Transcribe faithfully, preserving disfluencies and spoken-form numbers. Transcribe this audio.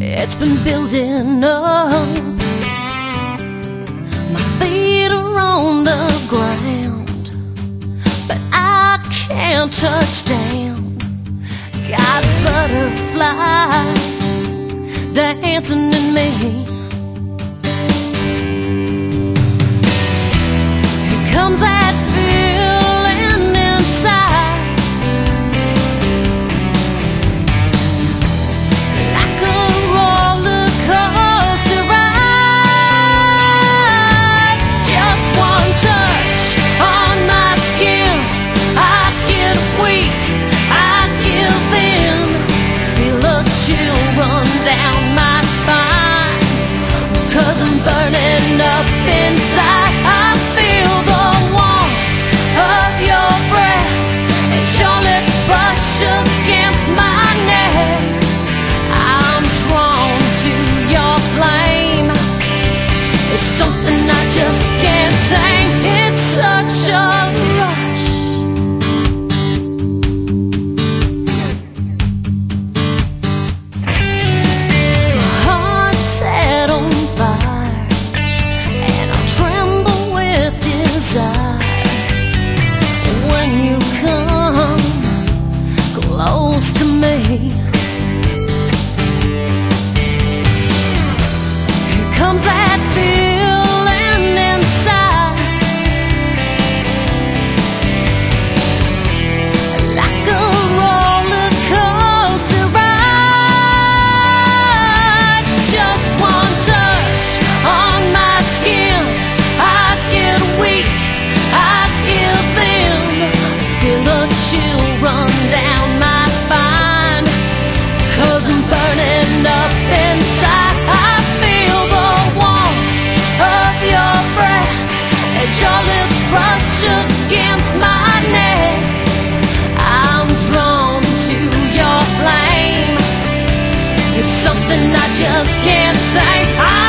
It's been building up. My feet are on the ground, but I can't touch down. Got butterflies dancing in me. Here comes that feeling inside, like a roller coaster ride. Just one touch on my skin, I get weak, I give in. Feel a chill run down my spine, 'cause I'm burning up inside. I feel the warmth of your breath as your lips brush against my neck. I'm drawn to your flame. It's something I just can't tame. It's such a rush. My heart's set on fire, and I tremble with desire when you come close to me. Here comes that feeling inside, like a roller coaster ride. Just one touch on my skin, I get weak, I give in. Feel a chill run down my spine, 'cause I'm burning up inside. I feel the warmth of your breath as your lips brush against my neck. I'm drawn to your flame. It's something I just can't take. I